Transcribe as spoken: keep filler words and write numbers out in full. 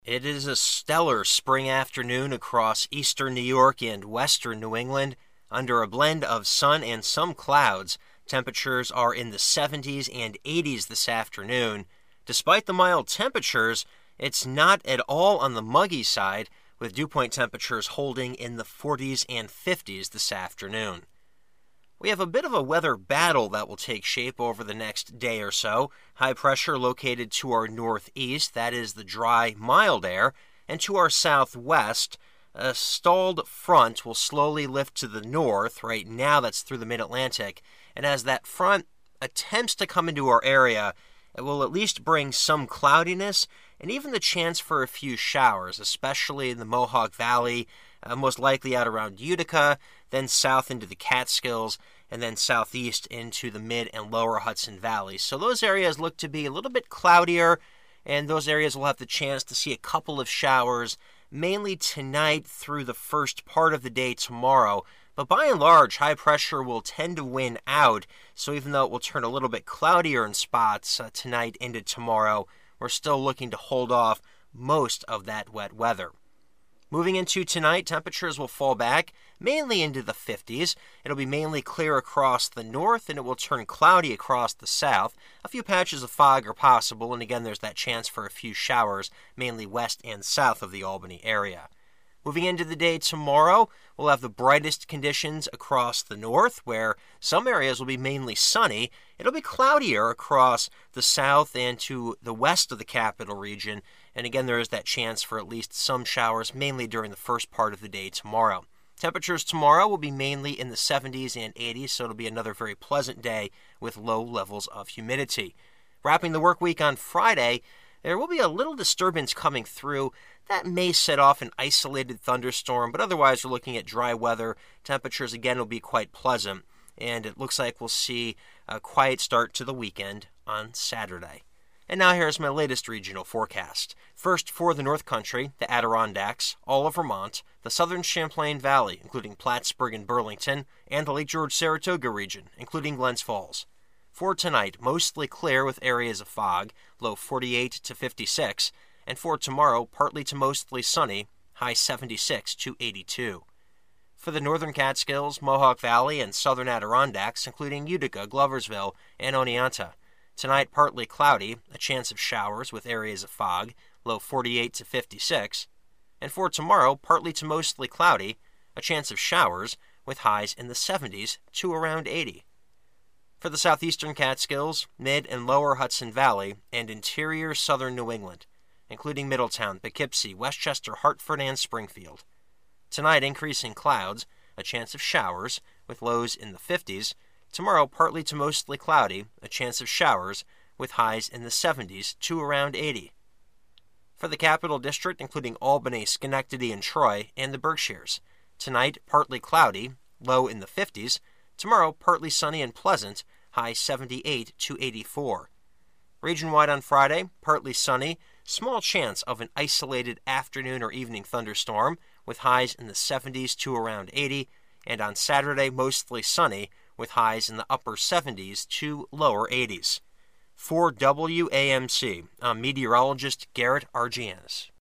It is a stellar spring afternoon across eastern New York and western New England. Under a blend of sun and some clouds, temperatures are in the seventies and eighties this afternoon. Despite the mild temperatures, it's not at all on the muggy side, with dew point temperatures holding in the forties and fifties this afternoon. We have a bit of a weather battle that will take shape over the next day or so. High pressure located to our northeast, that is the dry, mild air, and to our southwest, a stalled front will slowly lift to the north. Right now that's through the mid-Atlantic, and as that front attempts to come into our area, it will at least bring some cloudiness and even the chance for a few showers, especially in the Mohawk Valley, uh, most likely out around Utica, then south into the Catskills, and then southeast into the mid and lower Hudson Valley. So those areas look to be a little bit cloudier, and those areas will have the chance to see a couple of showers, mainly tonight through the first part of the day tomorrow. But by and large, high pressure will tend to win out, so even though it will turn a little bit cloudier in spots uh, tonight into tomorrow, we're still looking to hold off most of that wet weather. Moving into tonight, temperatures will fall back, mainly into the fifties. It'll be mainly clear across the north, and it will turn cloudy across the south. A few patches of fog are possible, and again, there's that chance for a few showers, mainly west and south of the Albany area. Moving into the day tomorrow, we'll have the brightest conditions across the north, where some areas will be mainly sunny. It'll be cloudier across the south and to the west of the capital region, and again, there is that chance for at least some showers, mainly during the first part of the day tomorrow. Temperatures tomorrow will be mainly in the seventies and eighties, so it'll be another very pleasant day with low levels of humidity. Wrapping the work week on Friday, there will be a little disturbance coming through that may set off an isolated thunderstorm, but otherwise we're looking at dry weather. Temperatures again will be quite pleasant, and it looks like we'll see a quiet start to the weekend on Saturday. And now here's my latest regional forecast. First, for the North Country, the Adirondacks, all of Vermont, the southern Champlain Valley, including Plattsburgh and Burlington, and the Lake George-Saratoga region, including Glens Falls. For tonight, mostly clear with areas of fog, low forty-eight to fifty-six, and for tomorrow, partly to mostly sunny, high seventy-six to eighty-two. For the northern Catskills, Mohawk Valley, and southern Adirondacks, including Utica, Gloversville, and Oneonta. Tonight, partly cloudy, a chance of showers with areas of fog, low forty-eight to fifty-six. And for tomorrow, partly to mostly cloudy, a chance of showers with highs in the seventies to around eighty. For the southeastern Catskills, mid and lower Hudson Valley, and interior southern New England, including Middletown, Poughkeepsie, Westchester, Hartford, and Springfield. Tonight, increasing clouds, a chance of showers with lows in the fifties. Tomorrow, partly to mostly cloudy, a chance of showers with highs in the seventies to around eighty. For the Capital District, including Albany, Schenectady, and Troy, and the Berkshires. Tonight, partly cloudy, low in the fifties. Tomorrow, partly sunny and pleasant, high seventy-eight to eighty-four. Region-wide on Friday, partly sunny, small chance of an isolated afternoon or evening thunderstorm, with highs in the seventies to around eighty, and on Saturday, mostly sunny, with highs in the upper seventies to lower eighties. For W A M C, I'm meteorologist Garrett Argianis.